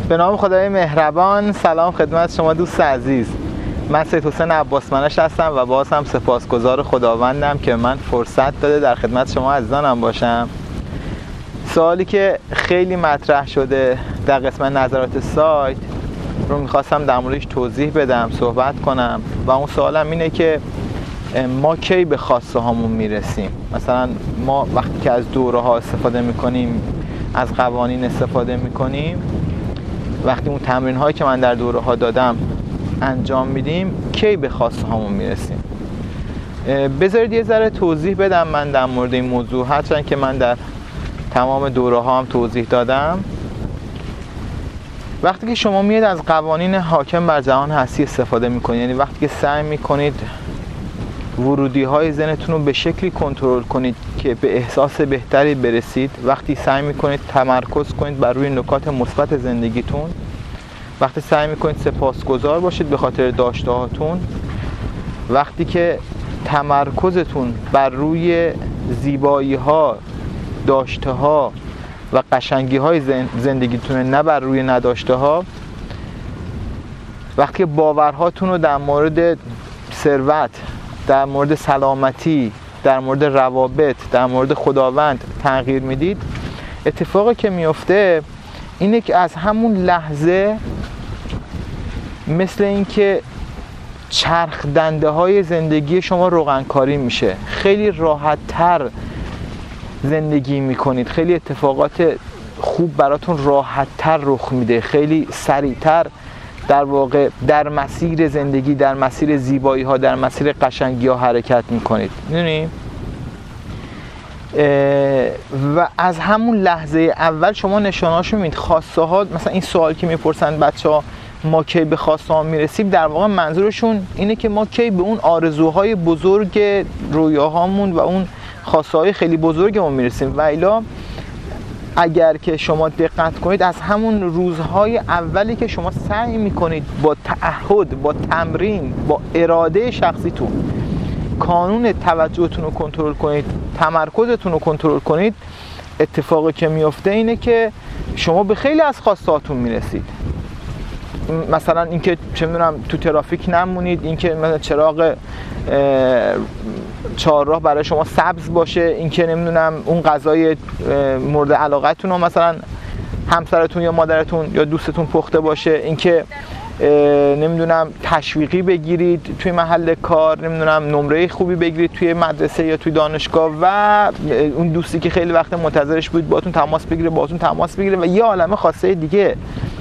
به نام خدای مهربان. سلام خدمت شما دوست عزیز. من سید حسین عباس منش هستم و باز هم سپاسگزار خداوندم که من فرصت داده در خدمت شما عزیزانم باشم. سوالی که خیلی مطرح شده در قسمت نظرات سایت رو میخواستم در موردش توضیح بدم، صحبت کنم و اون سوالم اینه که ما کی به خواسته هامون میرسیم. مثلا ما وقتی که از دوره ها استفاده میکنیم، از قوانین استفاده میکنیم، وقتی اون تمرین هایی که من در دوره ها دادم انجام میدیم، کی به خواسته هامون میرسیم. بذارید یه ذره توضیح بدم من در مورد این موضوع، هرچند که من در تمام دوره ها هم توضیح دادم. وقتی که شما میاد از قوانین حاکم بر جهان هستی استفاده میکنید، یعنی وقتی که سعی میکنید ورودی های ذهنتون رو به شکلی کنترل کنید که به احساس بهتری برسید، وقتی سعی میکنید تمرکز کنید بر روی نکات مثبت زندگیتون، وقتی سعی میکنید سپاسگزار باشید به خاطر داشته هاتون، وقتی که تمرکزتون بر روی زیبایی ها، داشته ها و قشنگی های زندگیتونه، نه بر روی نداشته ها، وقتی که باورهاتون رو در مورد ثروت، در مورد سلامتی، در مورد روابط، در مورد خداوند تغییر میدید، اتفاقی که میفته اینه که از همون لحظه مثل این که چرخ دنده های زندگی شما روغنکاری میشه. خیلی راحت تر زندگی میکنید، خیلی اتفاقات خوب براتون راحت تر رخ میده، خیلی سریعتر در واقع در مسیر زندگی، در مسیر زیبایی ها، در مسیر قشنگی ها حرکت میکنید. میدونی؟ و از همون لحظه اول شما نشانهاشو میبینید. خواسته ها، مثلا این سوال که میپرسن بچه ها ما کی به خواسته ها میرسیم، در واقع منظورشون اینه که ما کی به اون آرزوهای بزرگ رویاهامون و اون خواسته های خیلی بزرگمون میرسیم. و الا اگر که شما دقت کنید، از همون روزهای اولی که شما سعی میکنید با تعهد، با تمرین، با اراده شخصیتون کانون توجهتون رو کنترل کنید، تمرکزتون رو کنترل کنید، اتفاقی که میفته اینه که شما به خیلی از خواستهاتون میرسید. مثلا اینکه چه میدونم تو ترافیک نمونید، اینکه مثلا چراغ چهارراه برای شما سبز باشه، اینکه نمیدونم اون غذای مورد علاقتون رو مثلا همسرتون یا مادرتون یا دوستتون پخته باشه، اینکه نمیدونم تشویقی بگیرید توی محل کار، نمیدونم نمره خوبی بگیرید توی مدرسه یا توی دانشگاه و اون دوستی که خیلی وقت منتظرش بود باهاتون تماس بگیره و یه عالمه خواسته دیگه.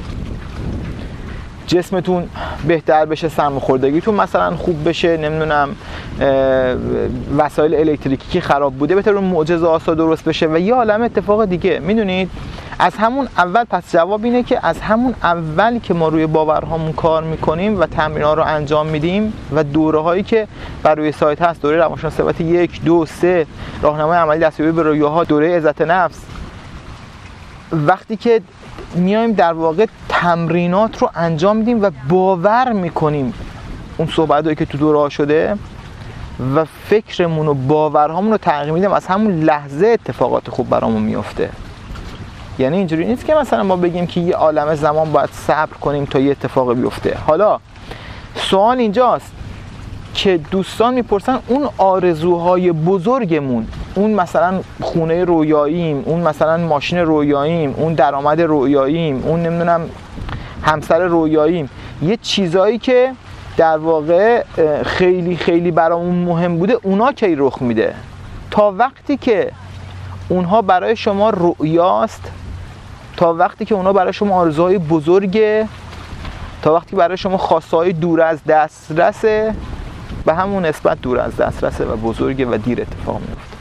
جسمتون بهتر بشه، سرماخوردگیتون مثلا خوب بشه، نمیدونم وسایل الکتریکی که خراب بوده به طور معجزه آسا درست بشه و یه عالمه اتفاق دیگه. میدونید از همون اول، پس جواب اینه که از همون اول که ما روی باورهامون کار میکنیم و تمرین‌ها رو انجام میدیم و دوره‌هایی که بر روی سایت هست، دوره روانشناسی ثروت 1، 2، 3، راهنمای عملی دستیابی به رویاها، دوره عزت نفس، وقتی که میایم در واقع تمرینات رو انجام میدیم و باور میکنیم اون صحبتایی که تو دوره ها شده و فکرمون و باورهامون رو تغییر میدیم، از همون لحظه اتفاقات خوب برامون میفته. یعنی اینجوری نیست که مثلا ما بگیم که یه عالمه زمان باید صبر کنیم تا یه اتفاق بیفته. حالا سوال اینجاست که دوستان میپرسن اون آرزوهای بزرگمون، اون مثلا خونه رویاییم، اون مثلا ماشین رویاییم، اون درآمد رویاییم، اون نمیدونم همسر رویاییم، یه چیزایی که در واقع خیلی خیلی برامون مهم بوده، اونا کی رخ میده؟ تا وقتی که اونها برای شما رؤیاست، تا وقتی که اونها برای شما آرزوهای بزرگه، تا وقتی برای شما خواسته‌های دور از دسترسه، به همون نسبت دور از دسترسه و بزرگه و دیر اتفاق میفته.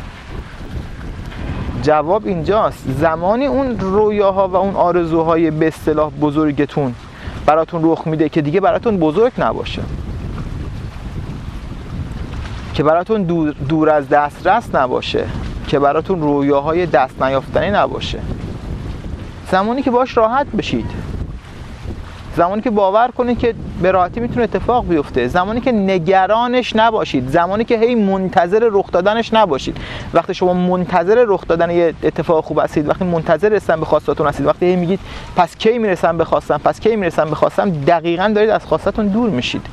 جواب اینجاست، زمانی اون رویاها و اون آرزوهای به اصطلاح بزرگتون براتون رخ میده که دیگه براتون بزرگ نباشه، که براتون دور از دسترس نباشه، که براتون رویاهای دست نیافتنی نباشه. زمانی که باش راحت بشید، زمانی که باور کنید که به راحتی میتونه اتفاق بیفته، زمانی که نگرانش نباشید، زمانی که هی منتظر رخ دادنش نباشید. وقتی شما منتظر رخ دادن یه اتفاق خوب هستید، وقتی منتظر رسیدن به خواستاتون هستید، وقتی هی میگید پس کی میرسم به خواستم، پس کی میرسم به خواستم، دقیقاً دارید از خواستتون دور میشید.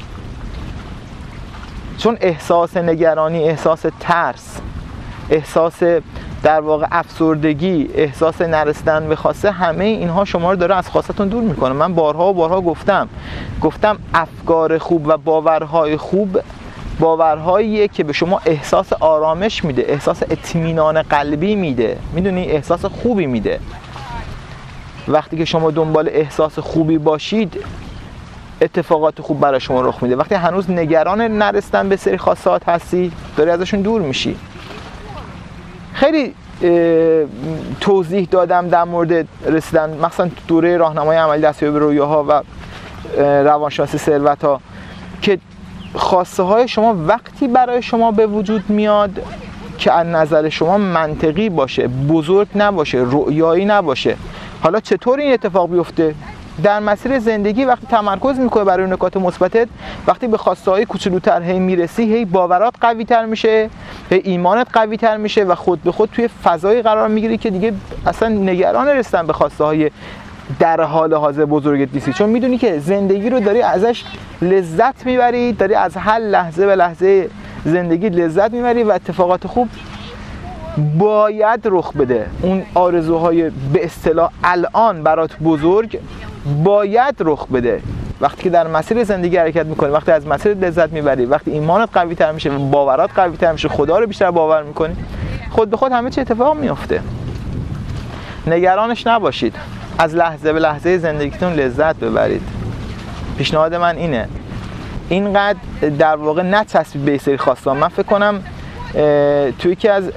چون احساس نگرانی، احساس ترس، احساس در واقع افسردگی، احساس نرسیدن به خواسته، همه اینها شما رو داره از خواستتون دور میکنه. من بارها و بارها گفتم افکار خوب و باورهای خوب باورهاییه که به شما احساس آرامش میده، احساس اطمینان قلبی میده، میدونی، احساس خوبی میده. وقتی که شما دنبال احساس خوبی باشید، اتفاقات خوب برای شما رخ میده. وقتی هنوز نگران نرسیدن به سری خواستات هستی، داری ازشون دور میشی. خیلی توضیح دادم در مورد رسیدن، مثلا دوره راهنمای عملی دستیابی به رویاها و روانشناسی ثروت ها، که خواسته های شما وقتی برای شما به وجود میاد که از نظر شما منطقی باشه، بزرگ نباشه، رؤیایی نباشه. حالا چطور این اتفاق بیفته؟ در مسیر زندگی وقتی تمرکز میکنه برای نکات مثبتت، وقتی به خواسته های کوچولوتر هی میرسی، هی باورات قوی تر میشه، هی ایمانت قوی تر میشه و خود به خود توی فضایی قرار میگیری که دیگه اصلا نگران رسیدن به خواسته های در حال حاضر بزرگت نیستی، چون میدونی که زندگی رو داری ازش لذت میبری، داری از هر لحظه به لحظه زندگی لذت میبری و اتفاقات خوب باید رخ بده. اون آرزوهای به اصطلاح الان برات بزرگ باید رخ بده. وقتی که در مسیر زندگی حرکت میکنی، وقتی از مسیر لذت میبری، وقتی ایمانت قوی تر میشه و باورات قوی تر میشه، خدا رو بیشتر باور میکنی، خود به خود همه چی اتفاق میفته. نگرانش نباشید، از لحظه به لحظه زندگیتون لذت ببرید. پیشنهاد من اینه، اینقدر در واقع نچسبید به سری خواستان. من فکر کنم توی یکی از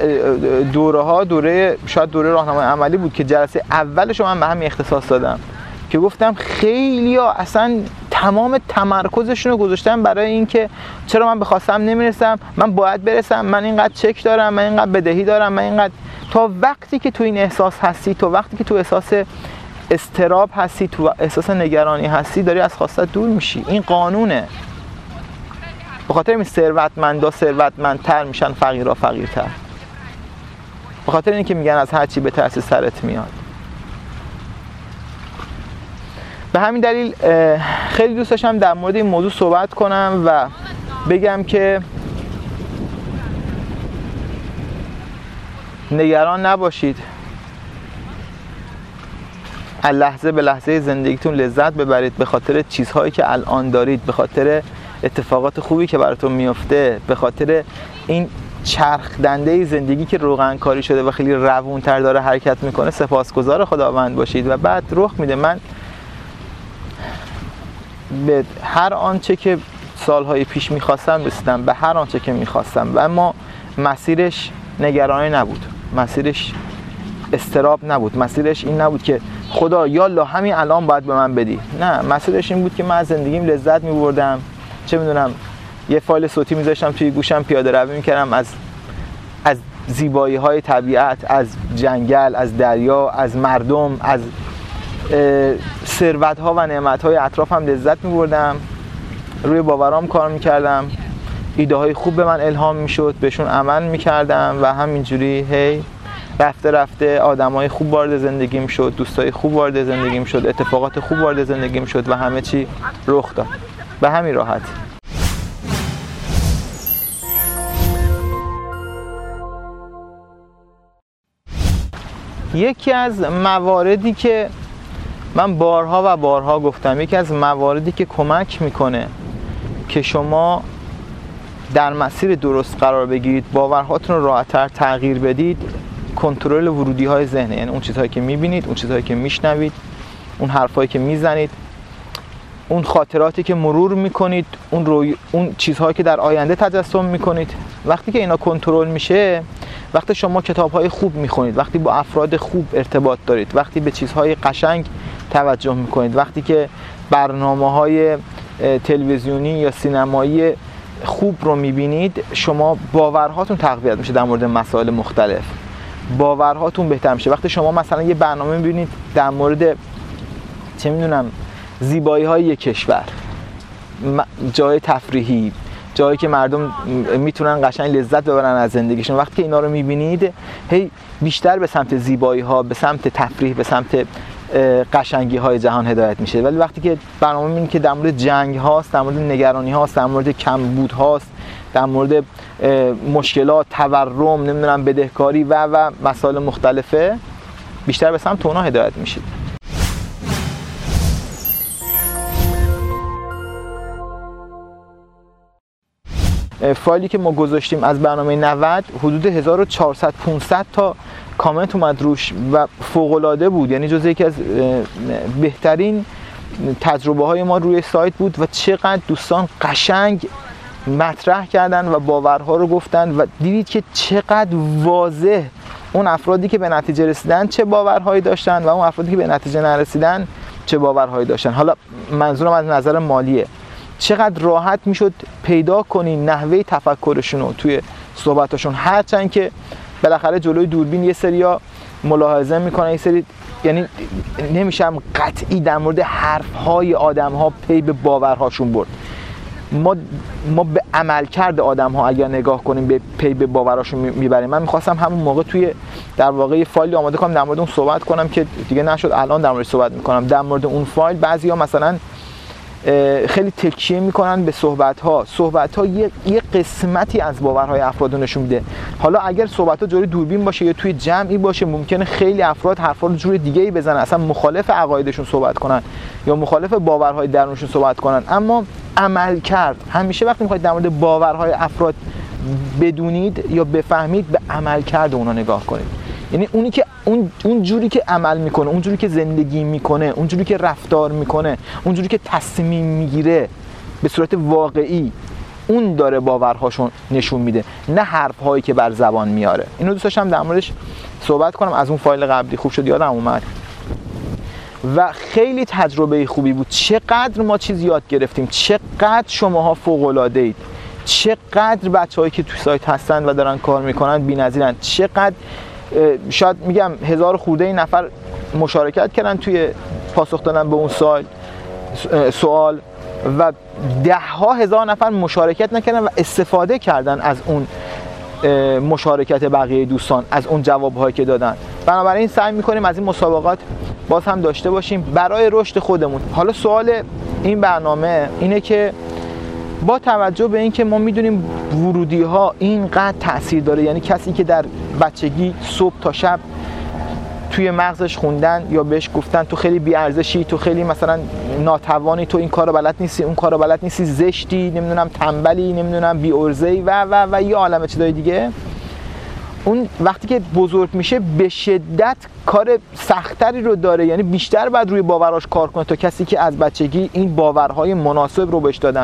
شاید دوره راهنمای عملی بود که جلسه اولش من به همین اختصاص دادم که گفتم خیلیا اصلا تمام تمرکزشون رو گذاشتن برای اینکه چرا من به خواستم نمیرسم، من باید برسم، من اینقدر چک دارم، من اینقدر بدهی دارم، من اینقدر. تا وقتی که تو این احساس هستی، تا وقتی که تو احساس اضطراب هستی، تو احساس نگرانی هستی، داری از خواستت دور میشی. این قانونه. به خاطر این ثروتمندا ثروتمندتر میشن، فقیرها فقیرتر. به خاطر اینکه میگن از هر چی بترسی سرت میاد. به همین دلیل خیلی دوست داشتم در مورد این موضوع صحبت کنم و بگم که نگران نباشید، از لحظه به لحظه زندگیتون لذت ببرید، به خاطر چیزهایی که الان دارید، به خاطر اتفاقات خوبی که براتون میفته، به خاطر این چرخ دنده زندگی که روغن کاری شده و خیلی روونتر داره حرکت میکنه، سپاسگزار خداوند باشید و بعد رخ میده. من به هر آنچه که سالهای پیش میخواستم رسیدم، به هر آنچه که میخواستم، و اما مسیرش نگرانی نبود، مسیرش اضطراب نبود، مسیرش این نبود که خدا یالا همین الان باید به من بدی. نه، مسیرش این بود که من از زندگیم لذت میبردم، چه میدونم یه فایل صوتی میذاشتم توی گوشم، پیاده روی میکردم، از زیبایی های طبیعت، از جنگل، از دریا، از مردم، از ثروت ها و نعمت های اطرافم لذت میبردم، روی باورام کار میکردم، ایده های خوب به من الهام میشد، بهشون عمل میکردم و همینجوری هی رفته رفته آدمای خوب وارد زندگیم شد، دوستای خوب وارد زندگیم شد، اتفاقات خوب وارد زندگیم شد و همه چی رخ داد به همین راحتی. یکی از مواردی که من بارها و بارها گفتم، یکی از مواردی که کمک میکنه که شما در مسیر درست قرار بگیرید، باورهاتون رو راحت‌تر تغییر بدید، کنترل ورودی های ذهنه. یعنی اون چیزهایی که میبینید، اون چیزهایی که میشنوید، اون حرفایی که میزنید، اون خاطراتی که مرور میکنید، اون چیزهایی که در آینده تجسم میکنید، وقتی که اینا کنترل میشه، وقتی شما کتاب‌های خوب میخونید، وقتی با افراد خوب ارتباط دارید، وقتی به چیزهای قشنگ توجه میکنید، وقتی که برنامه‌های تلویزیونی یا سینمایی خوب رو میبینید، شما باورهاتون تقویت میشه در مورد مسائل مختلف، باورهاتون بهتر میشه. وقتی شما مثلا یه برنامه میبینید در مورد چه میدونم زیبایی‌های یک کشور، جای تفریحی، جایی که مردم میتونن قشنگ لذت ببرن از زندگیشون، وقتی که اینا رو میبینید هی بیشتر به سمت زیبایی‌ها، به سمت تفریح، به سمت قشنگی‌های جهان هدایت میشه. ولی وقتی که برنامه میبینید که در مورد جنگ هاست، در مورد نگرانی هاست، در مورد کمبود هاست، در مورد مشکلات، تورم، نمیدونم بدهکاری و مسائل مختلفه، بیشتر به سمت اونا هدایت میشید. فایلی که ما گذاشتیم از برنامه 90 حدود 1400-500 تا کامنت اومد روش و فوق‌العاده بود، یعنی جزو یکی از بهترین تجربه های ما روی سایت بود و چقدر دوستان قشنگ مطرح کردن و باورها رو گفتن و دیدید که چقدر واضح اون افرادی که به نتیجه رسیدن چه باورهایی داشتن و اون افرادی که به نتیجه نرسیدن چه باورهایی داشتن. حالا منظورم از نظر مالیه، چقدر راحت میشد پیدا کنین نحوه تفکرشون رو توی صحبتاشون، هرچند که بالاخره جلوی دوربین یه سریا ملاحظه میکنن، یه سری، یعنی نمیشم قطعی در مورد حرفهای آدم‌ها پی به باورهاشون برد. ما به عملکرد آدم‌ها اگر نگاه کنیم به پی به باورهاشون میبریم. من می‌خواستم همون موقع توی در واقع یه فایلی آماده کنم در مورد اون صحبت کنم که دیگه نشد، الان در موردش صحبت میکنم. در مورد اون فایل بعضیا مثلا خیلی تکیه میکنن به صحبت‌ها یه قسمتی از باورهای افراد نشون میده. حالا اگر صحبت‌ها جوری دوربین باشه یا توی جمعی باشه، ممکنه خیلی افراد حرفا رو جور دیگه‌ای بزنن، اصلا مخالف عقایدشون صحبت کنن یا مخالف باورهای درونشون صحبت کنن. اما عمل کرد، همیشه وقتی میخواید در مورد باورهای افراد بدونید یا بفهمید، به عمل کرد اونا نگاه کنید. یعنی اونی که اون جوری که عمل میکنه، اون جوری که زندگی میکنه، اون جوری که رفتار میکنه، اون جوری که تصمیم میگیره به صورت واقعی، اون داره باورهاشون نشون میده، نه حرفهایی که بر زبان میاره. اینو دوست داشتم در موردش صحبت کنم. از اون فایل قبلی خوب شد یادم اومد و خیلی تجربه خوبی بود. چقدر ما چیز یاد گرفتیم، چقدر شماها فوق العاده اید، چقدر بچه‌هایی که تو سایت هستن و دارن کار میکنن بی‌نظیرن، چقدر شاید میگم 1000 خورده نفر مشارکت کردن توی پاسخ دادن به اون سوال و 10,000 نفر مشارکت نکردن و استفاده کردن از اون مشارکت بقیه دوستان، از اون جوابهایی که دادن. بنابراین سعی میکنیم از این مسابقات باز هم داشته باشیم برای رشد خودمون. حالا سوال این برنامه اینه که با توجه به اینکه ما میدونیم ورودی ها اینقدر تأثیر داره، یعنی کسی که در بچگی صبح تا شب توی مغزش خوندن یا بهش گفتن تو خیلی بی‌ارزشی، تو خیلی مثلا ناتوانی، تو این کارو بلد نیستی، اون کارو بلد نیستی، زشتی، نمیدونم تنبلی، نمیدونم بی‌عرضه‌ای و یه عالمه چیزای دیگه، اون وقتی که بزرگ میشه به شدت کار سختری رو داره. یعنی بیشتر باید روی باوراش کار کنه تا کسی که از بچگی این باورهای مناسب رو بهش دادن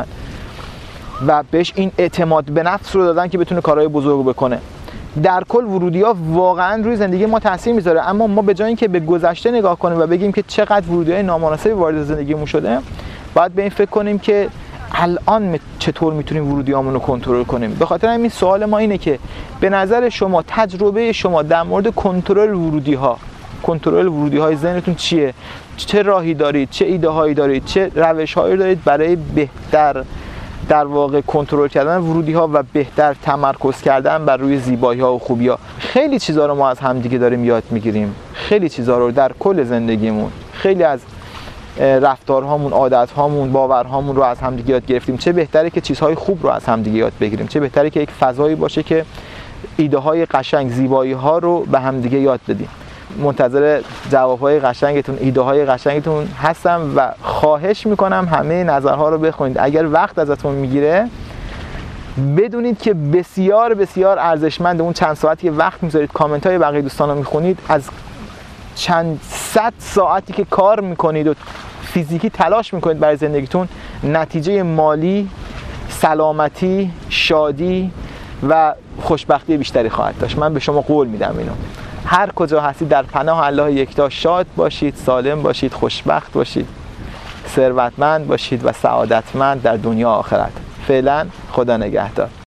و بهش این اعتماد به نفس رو دادن که بتونه کارهای بزرگ بکنه. در کل ورودی‌ها واقعا روی زندگی ما تاثیر میذاره، اما ما به جای اینکه به گذشته نگاه کنیم و بگیم که چقدر ورودی‌های نامناسبی وارد زندگیمون شده، باید به این فکر کنیم که الان چطور میتونیم ورودیامون رو کنترل کنیم. به خاطر همین سوال ما اینه که به نظر شما تجربه شما در مورد کنترل ورودی‌های ذهنتون چیه؟ چه راهی دارید؟ چه ایده هایی دارید؟ چه روش هایی دارید برای بهتر در واقع کنترل کردن ورودی ها و بهتر تمرکز کردن بر روی زیبایی ها و خوبی ها؟ خیلی چیزا رو ما از همدیگه داریم یاد میگیریم، خیلی چیزا رو در کل زندگیمون، خیلی از رفتارهامون، عادتهامون، باورهامون رو از همدیگه یاد گرفتیم. چه بهتره که چیزهای خوب رو از همدیگه یاد بگیریم، چه بهتره که یک فضایی باشه که ایده های قشنگ، زیبایی ها رو به همدیگه یاد بدیم. منتظر جوابهای قشنگتون، ایده های قشنگتون هستم و خواهش میکنم همه نظرها رو بخونید. اگر وقت ازتون میگیره بدونید که بسیار بسیار ارزشمند اون چند ساعتی که وقت میذارید کامنت های بقیه دوستان رو میخونید، از چند صد ساعتی که کار میکنید و فیزیکی تلاش میکنید برای زندگیتون، نتیجه مالی، سلامتی، شادی و خوشبختی بیشتری خواهد داشت. من به شما قول میدم اینو. هر کجا هستید در پناه الله یکتا شاد باشید، سالم باشید، خوشبخت باشید، ثروتمند باشید و سعادتمند در دنیا و آخرت. فعلا خدا نگهدار.